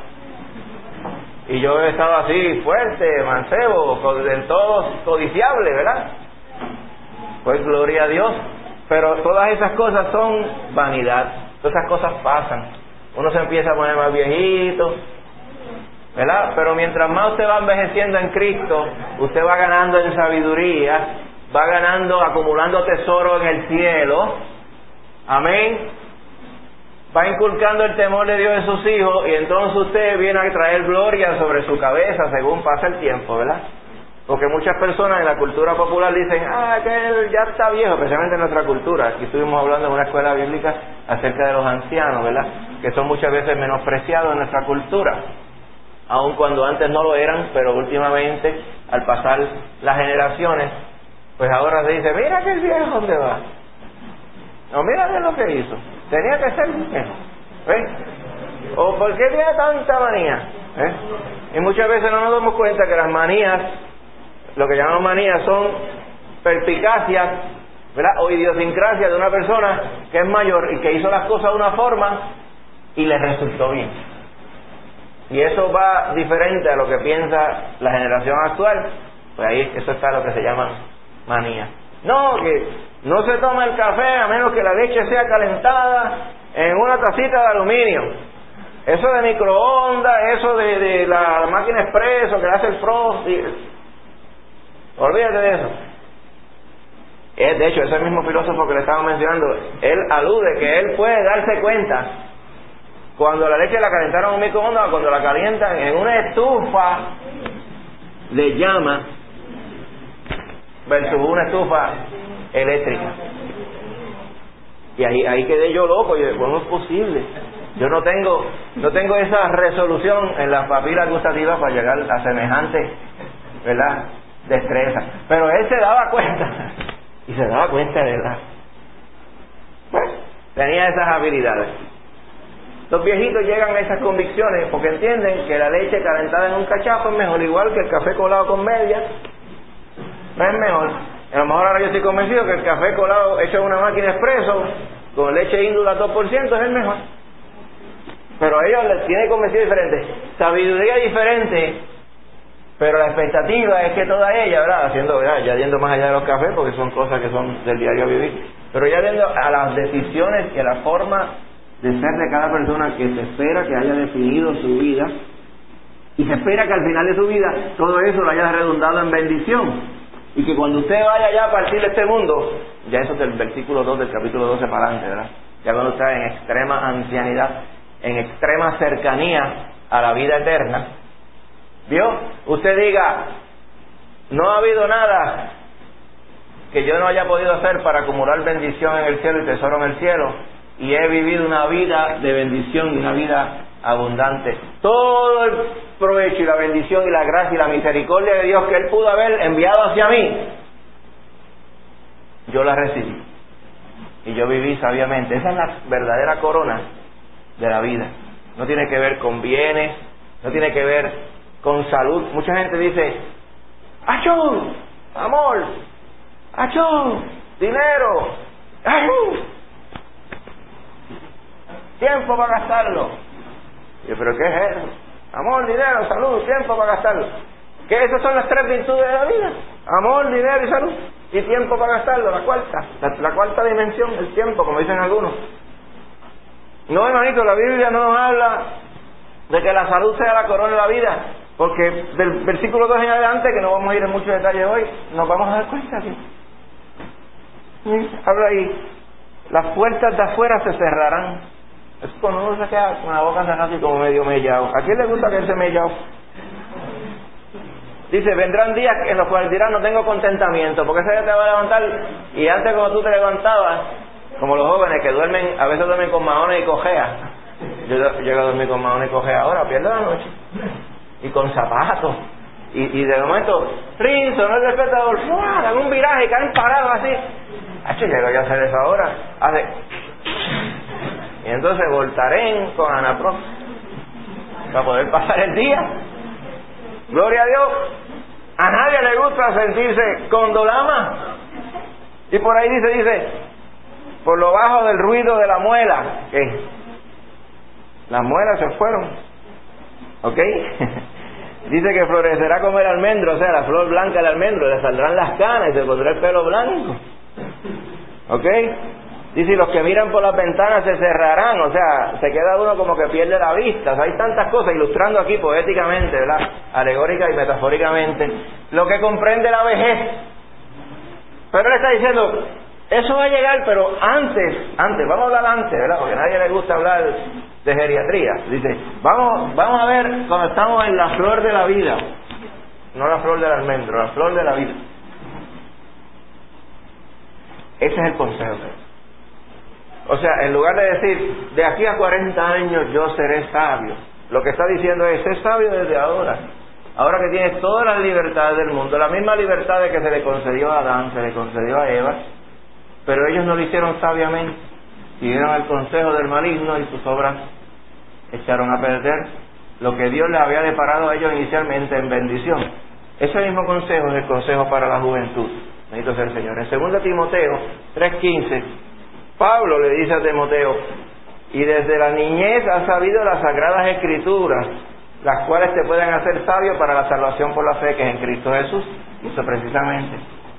Y yo estaba así, fuerte, mancebo, del todo codiciable, ¿verdad? Pues gloria a Dios. Pero todas esas cosas son vanidad, todas esas cosas pasan. Uno se empieza a poner más viejito, ¿verdad? Pero mientras más usted va envejeciendo en Cristo, usted va ganando en sabiduría, va ganando, acumulando tesoro en el cielo. Amén. Va inculcando el temor de Dios en sus hijos, y entonces usted viene a traer gloria sobre su cabeza según pasa el tiempo, ¿verdad? Porque muchas personas en la cultura popular dicen, ah, que él ya está viejo, especialmente en nuestra cultura. Aquí estuvimos hablando en una escuela bíblica acerca de los ancianos, ¿verdad? Que son muchas veces menospreciados en nuestra cultura, aun cuando antes no lo eran, pero últimamente, al pasar las generaciones, pues ahora se dice, mira que el viejo, ¿dónde va? No, mira qué es lo que hizo. Tenía que ser viejo, ¿ves? ¿O por qué tiene tanta manía? ¿Eh? Y muchas veces no nos damos cuenta que las manías, lo que llamamos manías, son perspicacias, ¿verdad? O idiosincrasia de una persona que es mayor y que hizo las cosas de una forma y le resultó bien. Y eso va diferente a lo que piensa la generación actual. Pues ahí eso está lo que se llama manía. No, que no se toma el café a menos que la leche sea calentada en una tacita de aluminio. Eso de microondas, eso de, de la máquina expreso que hace el frost, y... olvídate de eso. De hecho, ese mismo filósofo que le estaba mencionando, él alude que él puede darse cuenta cuando la leche la calentaron en un microondas o cuando la calientan en una estufa de llama versus una estufa eléctrica. Y ahí, ahí quedé yo loco. Yo, ¿cómo es posible? Yo no tengo no tengo esa resolución en las papilas gustativas para llegar a semejante, ¿verdad?, destreza. Pero él se daba cuenta, y se daba cuenta de verdad. Pues, tenía esas habilidades. Los viejitos llegan a esas convicciones porque entienden que la leche calentada en un cachapo es mejor, igual que el café colado con medias. No es mejor. A lo mejor ahora yo estoy convencido que el café colado hecho en una máquina expreso con leche índula dos por ciento es el mejor. Pero a ellos les tiene convencido diferente, sabiduría diferente, pero la expectativa es que toda ella, ¿verdad? Haciendo, ¿verdad?, ya yendo más allá de los cafés, porque son cosas que son del diario vivir, pero ya yendo a las decisiones y a la forma de ser de cada persona, que se espera que haya definido su vida, y se espera que al final de su vida todo eso lo haya redundado en bendición. Y que cuando usted vaya ya a partir de este mundo, ya eso es del versículo dos del capítulo doce para adelante, ¿verdad? ya cuando está en extrema ancianidad, en extrema cercanía a la vida eterna, ¿vio? Usted diga, no ha habido nada que yo no haya podido hacer para acumular bendición en el cielo y tesoro en el cielo, y he vivido una vida de bendición y una vida abundante. Todo el provecho y la bendición y la gracia y la misericordia de Dios que Él pudo haber enviado hacia mí, yo la recibí y yo viví sabiamente. Esa es la verdadera corona de la vida. No tiene que ver con bienes, no tiene que ver con salud. Mucha gente dice, ¡achú! Amor, ¡achú! Dinero, ¡achú! Tiempo para gastarlo. Yo, ¿pero qué es eso? Amor, dinero, salud, tiempo para gastarlo. ¿Qué? Esas son las tres virtudes de la vida: amor, dinero y salud. Y tiempo para gastarlo, la cuarta. La, la cuarta dimensión, el tiempo, como dicen algunos. No, hermanito, la Biblia no nos habla de que la salud sea la corona de la vida, porque del versículo dos en adelante, que no vamos a ir en muchos detalles hoy, nos vamos a dar cuenta aquí. ¿Sí? Habla ahí, las puertas de afuera se cerrarán. Es cuando uno se queda con la boca cerrada así como medio mellado. ¿A quién le gusta que esté mellado? Dice, vendrán días en los cuales dirán, no tengo contentamiento, porque ese día te va a levantar, y antes como tú te levantabas, como los jóvenes que duermen, a veces duermen con maones y cojeas. Yo llego a dormir con maones y cojeas ahora, pierdo la noche. Y con zapatos. Y, y de momento, rinzo, no es despertador, dan un viraje, caen parados así. Hacho, llego yo a hacer eso ahora. Hace... Y entonces voltaré con Anaprox para poder pasar el día. Gloria a Dios. A nadie le gusta sentirse con dolama. Y por ahí dice, dice, por lo bajo del ruido de la muela. ¿Qué? Las muelas se fueron. ¿Ok? Dice que florecerá como el almendro, o sea, la flor blanca del almendro, le saldrán las canas y se pondrá el pelo blanco. ¿Ok? Dice, los que miran por las ventanas se cerrarán, o sea, se queda uno como que pierde la vista. O sea, hay tantas cosas, ilustrando aquí poéticamente, ¿verdad? Alegórica y metafóricamente, lo que comprende la vejez. Pero él está diciendo, eso va a llegar, pero antes, antes, vamos a hablar antes, ¿verdad? Porque a nadie le gusta hablar de geriatría. Dice, vamos, vamos a ver cuando estamos en la flor de la vida, no la flor del almendro, la flor de la vida. Ese es el consejo. O sea, en lugar de decir, de aquí a cuarenta años yo seré sabio, lo que está diciendo es, sé sabio desde ahora. Ahora que tienes todas las libertades del mundo, la misma libertad de que se le concedió a Adán, se le concedió a Eva, pero ellos no lo hicieron sabiamente, siguieron el consejo del maligno y sus obras echaron a perder lo que Dios les había deparado a ellos inicialmente en bendición. Ese mismo consejo es el consejo para la juventud. Bendito sea el Señor. En segunda Timoteo tres quince, Pablo le dice a Timoteo, y desde la niñez has sabido las sagradas escrituras, las cuales te pueden hacer sabio para la salvación por la fe que es en Cristo Jesús. Eso precisamente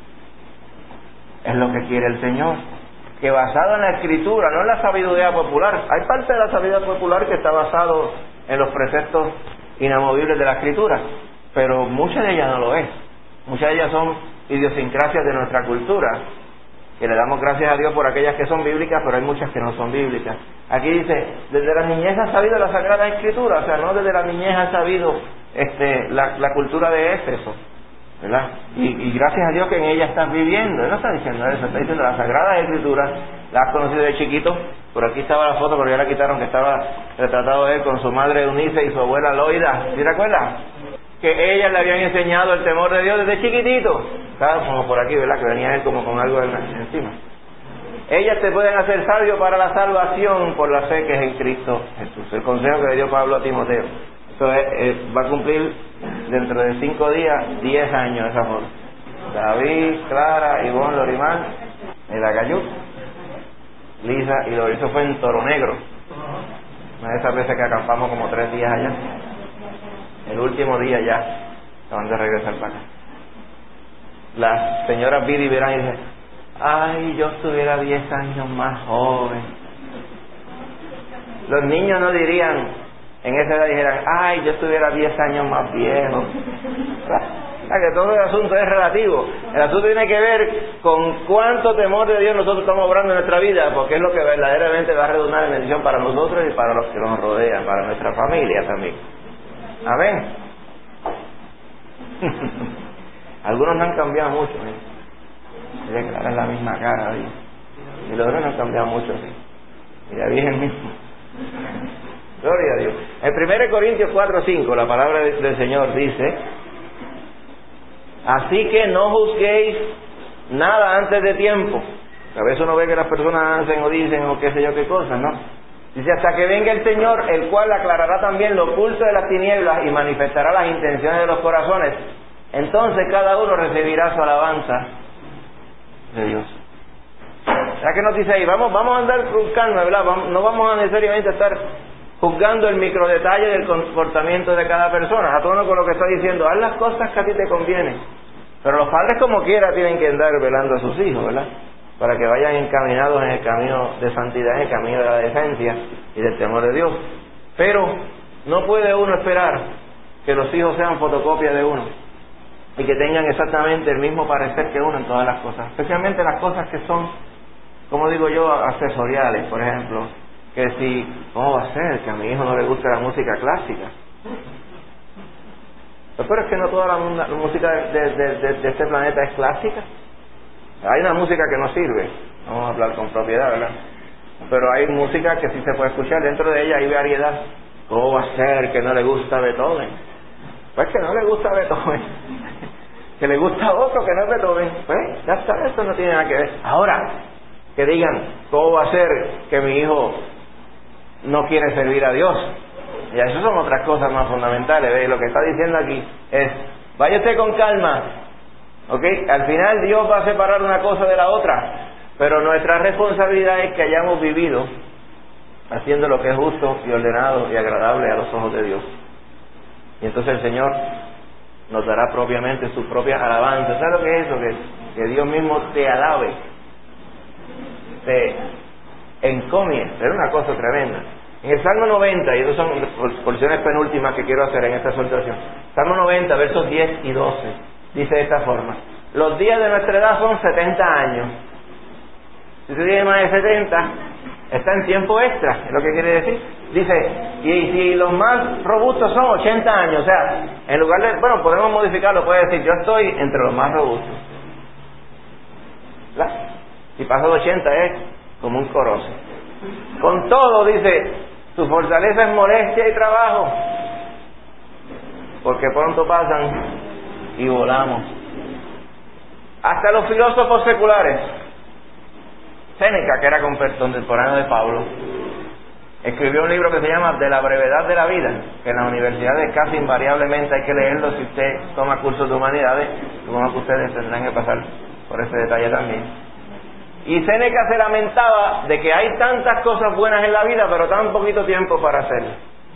es lo que quiere el Señor, que basado en la escritura, no en la sabiduría popular. Hay parte de la sabiduría popular que está basado en los preceptos inamovibles de la escritura, pero mucha de ella no lo es. Muchas de ellas son idiosincrasias de nuestra cultura, que le damos gracias a Dios por aquellas que son bíblicas, pero hay muchas que no son bíblicas. Aquí dice, desde la niñez has sabido la Sagrada Escritura, o sea, no desde la niñez has sabido este, la, la cultura de Éfeso, ¿verdad? Y, y gracias a Dios que en ella estás viviendo. Él no está diciendo eso, está diciendo la Sagrada Escritura, la has conocido de chiquito. Por aquí estaba la foto, pero ya la quitaron, que estaba retratado él con su madre Eunice y su abuela Loida. ¿Sí te acuerdas? Que ellas le habían enseñado el temor de Dios desde chiquitito. Estaba como por aquí, ¿verdad? Que venía él como con algo encima. Ellas te pueden hacer sabio para la salvación por la fe que es en Cristo Jesús. El consejo que le dio Pablo a Timoteo. Eso es, eh, va a cumplir dentro de cinco días, diez años esa foto. David, Clara, Ivonne, Lorimar, el Agayú, Lisa, y lo hizo fue en Toro Negro. Una de esas veces que acampamos como tres días allá. El último día ya, acaban de regresar para acá. Las señoras Bidi verán y dicen, ay, yo estuviera diez años más joven. Los niños no dirían, en esa edad dijeran, ay, yo estuviera diez años más viejo. que todo el asunto es relativo. El asunto tiene que ver con cuánto temor de Dios nosotros estamos obrando en nuestra vida, porque es lo que verdaderamente va a redundar en bendición para nosotros y para los que nos rodean, para nuestra familia también. Amén. Algunos no han cambiado mucho, ¿eh? Mira que ahora es la misma cara, ¿eh? Y los otros no han cambiado mucho, ¿sí? Y la Virgen mismo. Gloria a Dios. En primera Corintios cuatro cinco, la palabra del Señor dice: así que no juzguéis nada antes de tiempo. A veces uno ve que las personas hacen o dicen o qué sé yo qué cosas, ¿no? Dice: hasta que venga el Señor, el cual aclarará también lo oculto de las tinieblas y manifestará las intenciones de los corazones. Entonces cada uno recibirá su alabanza de Dios. ¿Sabes qué nos dice ahí? Vamos, vamos a andar con calma, ¿verdad? No vamos a necesariamente estar juzgando el microdetalle del comportamiento de cada persona. A tono con lo que está diciendo, haz las cosas que a ti te convienen. Pero los padres como quiera tienen que andar velando a sus hijos, ¿verdad? Para que vayan encaminados en el camino de santidad, en el camino de la decencia y del temor de Dios. Pero no puede uno esperar que los hijos sean fotocopias de uno y que tengan exactamente el mismo parecer que uno en todas las cosas, especialmente las cosas que son, como digo yo, accesoriales. Por ejemplo, que si, ¿cómo va a ser que a mi hijo no le gusta la música clásica? Pero es que no toda la, la música de, de, de, de este planeta es clásica. Hay una música que no sirve, vamos a hablar con propiedad, ¿verdad? Pero hay música que sí se puede escuchar, dentro de ella hay variedad. ¿Cómo va a ser que no le gusta Beethoven? Pues que no le gusta Beethoven, que le gusta otro que no es Beethoven. Pues ya está, eso no tiene nada que ver. Ahora, que digan, ¿cómo va a ser que mi hijo no quiere servir a Dios? Y eso son otras cosas más fundamentales. ¿Ves? Lo que está diciendo aquí es, vaya usted con calma, ¿ok? Al final Dios va a separar una cosa de la otra, pero nuestra responsabilidad es que hayamos vivido haciendo lo que es justo y ordenado y agradable a los ojos de Dios. Y entonces el Señor nos dará propiamente su propia alabanza. ¿Sabes lo que es eso? Que, que Dios mismo te alabe, te encomie. Es una cosa tremenda. En el Salmo noventa, y esas son porciones penúltimas que quiero hacer en esta exhortación, Salmo noventa, versos diez y doce, dice de esta forma: los días de nuestra edad son setenta años. Si usted tiene más de setenta, está en tiempo extra, es lo que quiere decir. Dice, y si los más robustos son ochenta años, o sea, en lugar de, bueno, podemos modificarlo, puede decir, yo estoy entre los más robustos. ¿Verdad? Si pasa de ochenta es como un corozo. Con todo, dice, su fortaleza es molestia y trabajo, porque pronto pasan y volamos. Hasta los filósofos seculares, Séneca, que era contemporáneo de Pablo, escribió un libro que se llama De la brevedad de la vida, que en las universidades casi invariablemente hay que leerlo si usted toma cursos de humanidades, supongo que ustedes tendrán que pasar por ese detalle también. Y Séneca se lamentaba de que hay tantas cosas buenas en la vida, pero tan poquito tiempo para hacerlas.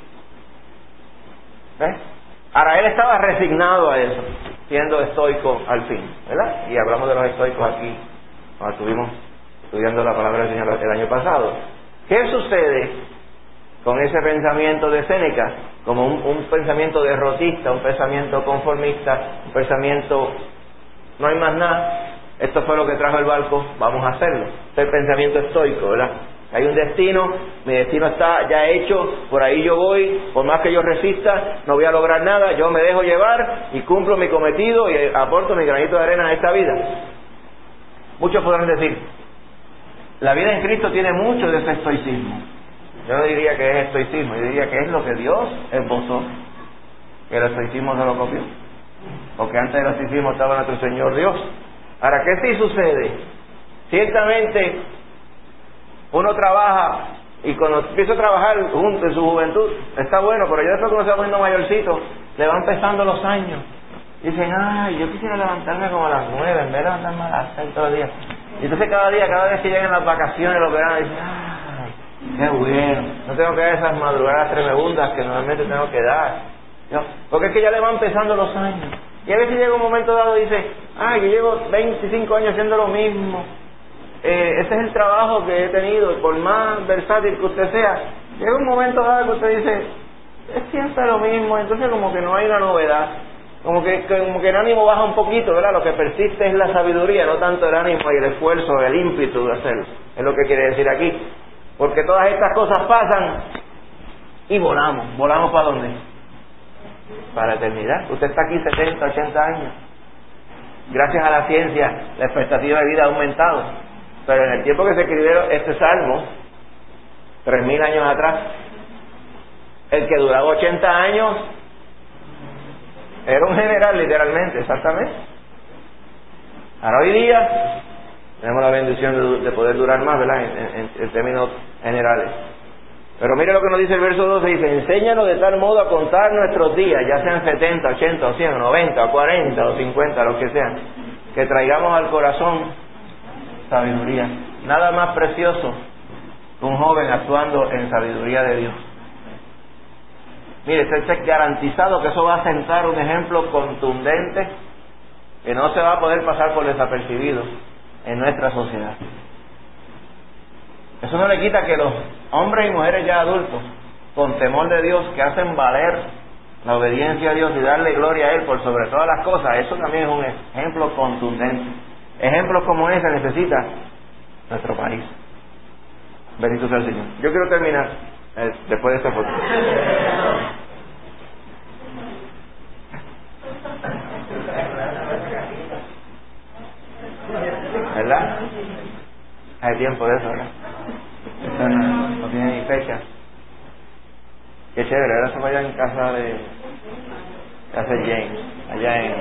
¿Ves? Ahora, él estaba resignado a eso, siendo estoico al fin, ¿verdad? Y hablamos de los estoicos aquí, cuando estuvimos estudiando la palabra del Señor el año pasado. ¿Qué sucede con ese pensamiento de Séneca? Como un, un pensamiento derrotista, un pensamiento conformista, un pensamiento, no hay más nada, esto fue lo que trajo el barco, vamos a hacerlo. Este es el pensamiento estoico, ¿verdad? Hay un destino, mi destino está ya hecho, por ahí yo voy, por más que yo resista, no voy a lograr nada, yo me dejo llevar y cumplo mi cometido y aporto mi granito de arena a esta vida. Muchos podrán decir, la vida en Cristo tiene mucho de ese estoicismo. Yo no diría que es estoicismo, yo diría que es lo que Dios esbozó, que el estoicismo se lo copió, porque antes del estoicismo estaba nuestro Señor Dios. Ahora, ¿qué sí sucede? Ciertamente uno trabaja y cuando empieza a trabajar junto en su juventud está bueno, pero ya después cuando se va poniendo mayorcito le van pesando los años. Dicen, ay, yo quisiera levantarme como a las nueve en vez de levantarme a las seis todos los días. Y entonces cada día, cada vez que llegan las vacaciones, los veranos, dicen, ay, qué bueno, no tengo que dar esas madrugadas tremendas que normalmente tengo que dar, ¿no? Porque es que ya le van pesando los años. Y a veces llega un momento dado y dice, ay, yo llevo veinticinco años haciendo lo mismo, eh, ese es el trabajo que he tenido, y por más versátil que usted sea, llega un momento dado que usted dice, es siempre lo mismo, entonces como que no hay una novedad. Como que, como que el ánimo baja un poquito, ¿verdad? Lo que persiste es la sabiduría, no tanto el ánimo y el esfuerzo, el ímpetu de hacerlo. Es lo que quiere decir aquí. Porque todas estas cosas pasan y volamos. ¿Volamos para dónde? Para la eternidad. Usted está aquí setenta, ochenta años. Gracias a la ciencia, la expectativa de vida ha aumentado. Pero en el tiempo que se escribieron este salmo, tres mil años atrás, el que duraba ochenta años era un general, literalmente, exactamente. Ahora hoy día tenemos la bendición de, de poder durar más, ¿verdad? En, en, en términos generales. Pero mire lo que nos dice el verso doce, dice: enséñanos de tal modo a contar nuestros días, ya sean setenta, ochenta, o cien, o noventa, o cuarenta, o cincuenta, los que sean, que traigamos al corazón sabiduría. Nada más precioso que un joven actuando en sabiduría de Dios. Mire, está garantizado que eso va a sentar un ejemplo contundente que no se va a poder pasar por desapercibido en nuestra sociedad. Eso no le quita que los hombres y mujeres ya adultos, con temor de Dios, que hacen valer la obediencia a Dios y darle gloria a Él por sobre todas las cosas, eso también es un ejemplo contundente. Ejemplos como ese necesita nuestro país. Bendito sea el Señor. Yo quiero terminar eh, después de esta foto. ¿Verdad? Hay tiempo de eso, ¿verdad? Eso no, no tiene ni fecha. Qué chévere, ahora se vaya en casa de casa de James, allá en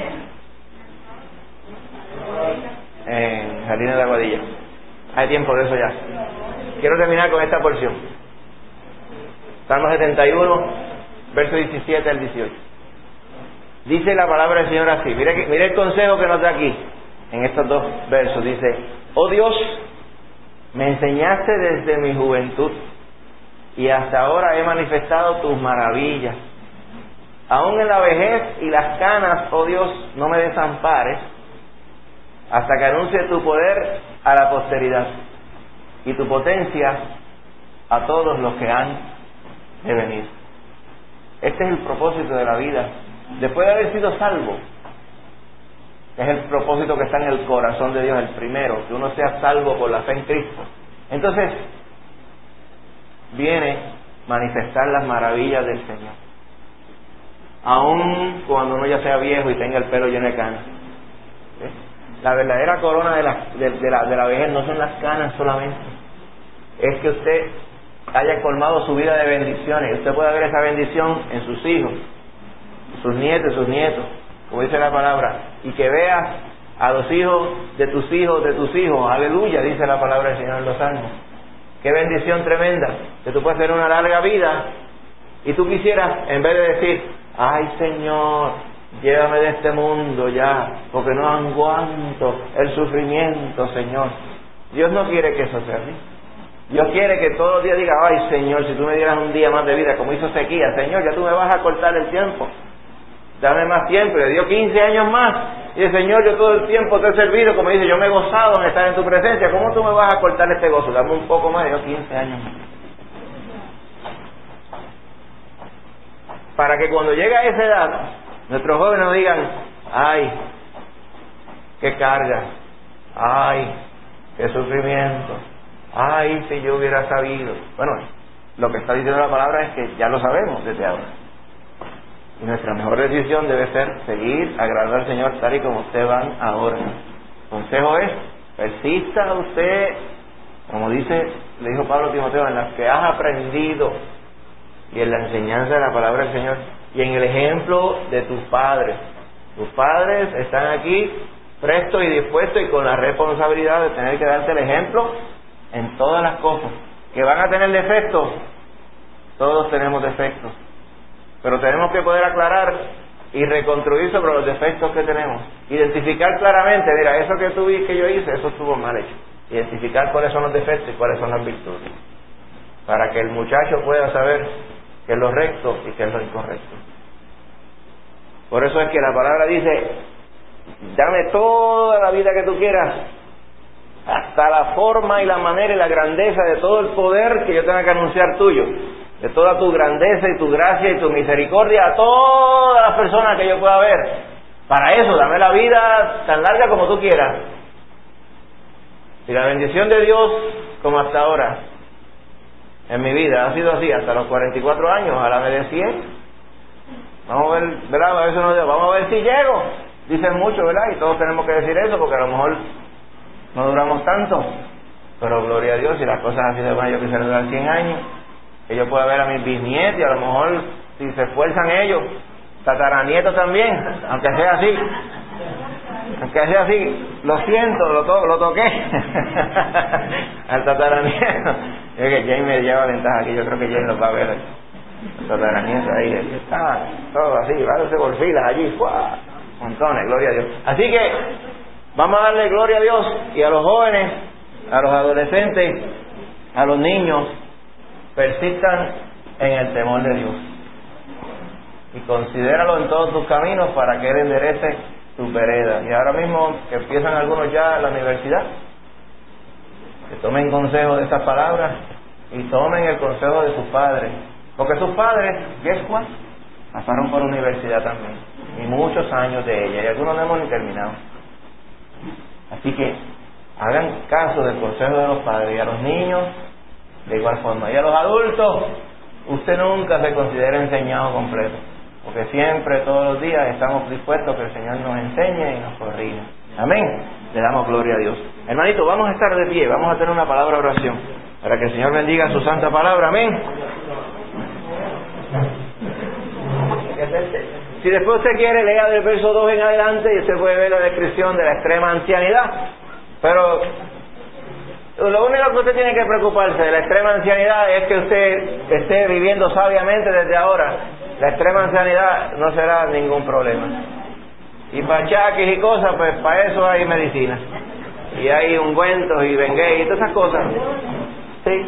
en Jardines de Aguadilla. Hay tiempo de eso ya. Quiero terminar con esta porción. Salmo setenta y uno, verso diecisiete al dieciocho. Dice la palabra del Señor así. Mire, que, mire el consejo que nos da aquí, en estos dos versos. Dice: oh Dios, me enseñaste desde mi juventud, y hasta ahora he manifestado tus maravillas. Aún en la vejez y las canas, oh Dios, no me desampares, hasta que anuncie tu poder a la posteridad y tu potencia a todos los que han de venir. Este es el propósito de la vida. Después de haber sido salvo, es el propósito que está en el corazón de Dios, el primero, que uno sea salvo por la fe en Cristo. Entonces viene manifestar las maravillas del Señor, aun cuando uno ya sea viejo y tenga el pelo lleno de canas. ¿Sí? La verdadera corona de la, de, de, la, de la vejez no son las canas solamente, es que usted haya colmado su vida de bendiciones. Usted puede ver esa bendición en sus hijos, sus nietos, sus nietos, como dice la palabra, y que veas a los hijos de tus hijos, de tus hijos. Aleluya, dice la palabra del Señor en los Salmos. Qué bendición tremenda, que tú puedes tener una larga vida y tú quisieras, en vez de decir: ay Señor, llévame de este mundo ya, porque no aguanto el sufrimiento, Señor. Dios no quiere que eso sea así. Dios quiere que todos los días diga: ay Señor, si tú me dieras un día más de vida, como hizo Ezequías, Señor, ya tú me vas a cortar el tiempo, dame más tiempo. Le dio quince años más, y el Señor, yo todo el tiempo te he servido, como dice, yo me he gozado en estar en tu presencia, ¿cómo tú me vas a cortar este gozo? Dame un poco más. Le dio quince años más, para que cuando llegue a esa edad nuestros jóvenes nos digan: ay, qué carga, ay, qué sufrimiento, ay, si yo hubiera sabido. Bueno, lo que está diciendo la palabra es que ya lo sabemos desde ahora, y nuestra mejor decisión debe ser seguir agradando al Señor tal y como usted van ahora. El consejo es: persista usted, como dice, le dijo Pablo a Timoteo, en las que has aprendido y en la enseñanza de la palabra del Señor y en el ejemplo de tus padres. Tus padres están aquí prestos y dispuestos y con la responsabilidad de tener que darte el ejemplo en todas las cosas. Que van a tener defectos, todos tenemos defectos, pero tenemos que poder aclarar y reconstruir sobre los defectos que tenemos. Identificar claramente: mira, eso que tú vi que yo hice, eso estuvo mal hecho. Identificar cuáles son los defectos y cuáles son las virtudes, para que el muchacho pueda saber qué es lo recto y qué es lo incorrecto. Por eso es que la palabra dice: dame toda la vida que tú quieras, hasta la forma y la manera y la grandeza de todo el poder que yo tenga que anunciar tuyo, de toda tu grandeza y tu gracia y tu misericordia a todas las personas que yo pueda ver, Para eso, dame la vida tan larga como tú quieras. Y la bendición de Dios, como hasta ahora, en mi vida, ha sido así, hasta los cuarenta y cuatro años, ojalá me dé cien. Vamos a ver, ¿verdad? A veces nos dice, vamos a ver si llego. Dicen mucho, ¿verdad? Y todos tenemos que decir eso, porque a lo mejor no duramos tanto. Pero gloria a Dios, si las cosas así de buenas, yo quisiera durar cien años, que yo pueda ver a mis bisnietos, y a lo mejor, si se esfuerzan ellos, tataranietos también, aunque sea así. Aunque sea así, lo siento, lo, to lo toqué. Al tataranieto. Es que Jane me lleva ventaja aquí, yo creo que Jane los va a ver. El tataranieto ahí, está todo así, váyanse por filas allí, ¡fua! Montones, gloria a Dios. Así que vamos a darle gloria a Dios, y a los jóvenes, a los adolescentes, a los niños, persistan en el temor de Dios. Y considéralo en todos tus caminos para que Él enderece tus veredas. Y ahora mismo que empiezan algunos ya a la universidad, que tomen consejo de estas palabras y tomen el consejo de sus padres. Porque sus padres, guess what? Pasaron por universidad también. Y muchos años de ella. Y algunos no hemos ni terminado. Así que hagan caso del consejo de los padres. Y a los niños, de igual forma. Y a los adultos, usted nunca se considera enseñado completo. Porque siempre, todos los días, estamos dispuestos a que el Señor nos enseñe y nos corrija. Amén. Le damos gloria a Dios. Hermanito, vamos a estar de pie. Vamos a tener una palabra de oración. Para que el Señor bendiga su santa palabra. Amén. Si después usted quiere, lea del verso dos en adelante y usted puede ver la descripción de la extrema ancianidad. Pero lo único que usted tiene que preocuparse de la extrema ancianidad es que usted esté viviendo sabiamente desde ahora. La extrema ancianidad no será ningún problema. Y para achaques y cosas, pues para eso hay medicina. Y hay ungüentos y bengué y todas esas cosas. Sí.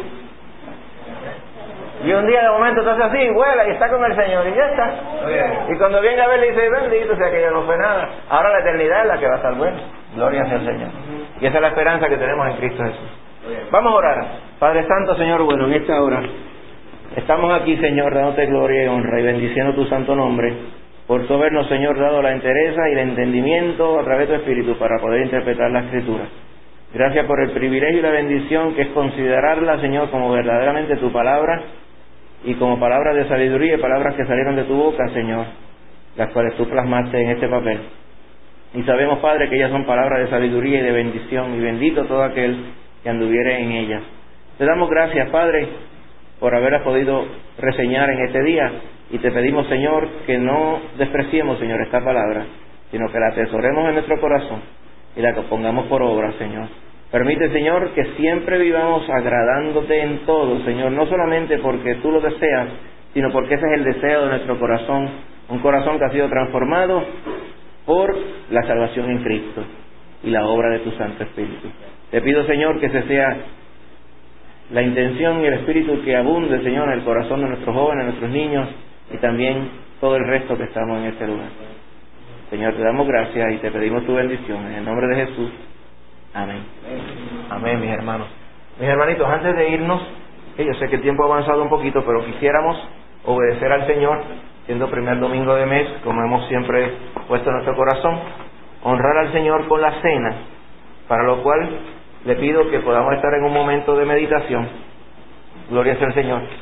Y un día de momento te hace así, vuela y está con el Señor y ya está. Y cuando venga a ver le dice, bendito sea que ya no fue nada. Ahora la eternidad es la que va a estar buena. Gloria sea al Señor. Y esa es la esperanza que tenemos en Cristo Jesús. Vamos a orar. Padre Santo, Señor bueno, en esta hora estamos aquí, Señor, dándote gloria y honra y bendiciendo tu santo nombre por tu habernos, Señor, dado la entereza y el entendimiento a través de tu Espíritu para poder interpretar la Escritura. Gracias por el privilegio y la bendición que es considerarla, Señor, como verdaderamente tu palabra y como palabras de sabiduría y palabras que salieron de tu boca, Señor, las cuales tú plasmaste en este papel. Y sabemos, Padre, que ellas son palabras de sabiduría y de bendición, y bendito todo aquel que anduviere en ellas. Te damos gracias, Padre, por haberlas podido reseñar en este día, y te pedimos, Señor, que no despreciemos, Señor, esta palabra, sino que la atesoremos en nuestro corazón y la pongamos por obra, Señor. Permite, Señor, que siempre vivamos agradándote en todo, Señor, no solamente porque tú lo deseas, sino porque ese es el deseo de nuestro corazón, un corazón que ha sido transformado por la salvación en Cristo y la obra de tu Santo Espíritu. Te pido, Señor, que ese sea la intención y el Espíritu que abunde, Señor, en el corazón de nuestros jóvenes, nuestros niños y también todo el resto que estamos en este lugar. Señor, te damos gracias y te pedimos tu bendición en el nombre de Jesús. Amén. Amén, mis hermanos. Mis hermanitos, antes de irnos, yo sé que el tiempo ha avanzado un poquito, pero quisiéramos obedecer al Señor, siendo primer domingo de mes, como hemos siempre puesto en nuestro corazón, honrar al Señor con la cena, para lo cual le pido que podamos estar en un momento de meditación. Gloria sea al Señor.